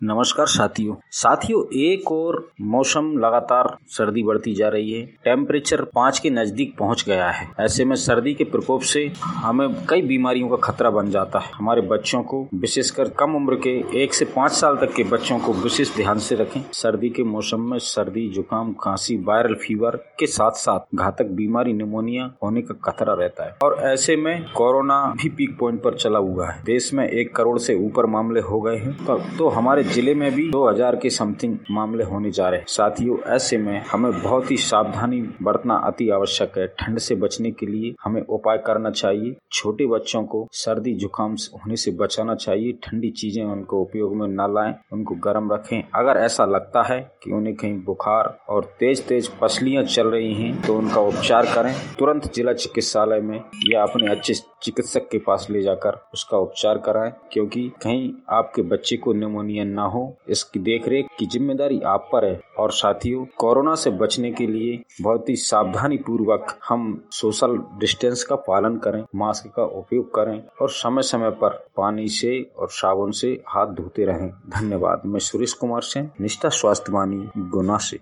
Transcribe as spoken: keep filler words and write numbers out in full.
नमस्कार साथियों साथियों एक और मौसम लगातार सर्दी बढ़ती जा रही है। टेम्परेचर पाँच के नजदीक पहुंच गया है। ऐसे में सर्दी के प्रकोप से हमें कई बीमारियों का खतरा बन जाता है। हमारे बच्चों को, विशेषकर कम उम्र के एक से पाँच साल तक के बच्चों को विशेष ध्यान से रखें। सर्दी के मौसम में सर्दी, जुकाम, खांसी, वायरल फीवर के साथ साथ घातक बीमारी निमोनिया होने का खतरा रहता है। और ऐसे में कोरोना भी पीक पॉइंट पर चला हुआ है। देश में एक करोड़ से ऊपर मामले हो गए हैं तो, तो हमारे जिले में भी दो हज़ार के समथिंग मामले होने जा रहे हैं। साथियों, ऐसे में हमें बहुत ही सावधानी बरतना अति आवश्यक है। ठंड से बचने के लिए हमें उपाय करना चाहिए। छोटे बच्चों को सर्दी जुकाम होने से बचाना चाहिए। ठंडी चीजें उनको उपयोग में न लाएं, उनको गर्म रखें। अगर ऐसा लगता है कि उन्हें कहीं बुखार और तेज तेज पसलियां चल रही हैं तो उनका उपचार करें। तुरंत जिला चिकित्सालय में या अपने अच्छे चिकित्सक के पास ले जाकर उसका उपचार कराएं, क्योंकि कहीं आपके बच्चे को निमोनिया ना हो। इसकी देखरेख की जिम्मेदारी आप पर है। और साथियों, कोरोना से बचने के लिए बहुत ही सावधानी पूर्वक हम सोशल डिस्टेंस का पालन करें, मास्क का उपयोग करें और समय समय पर पानी से और साबुन से हाथ धोते रहें। धन्यवाद। मैं सुरेश कुमार सिंह, निष्ठा स्वास्थ्य वाणी, गुना से।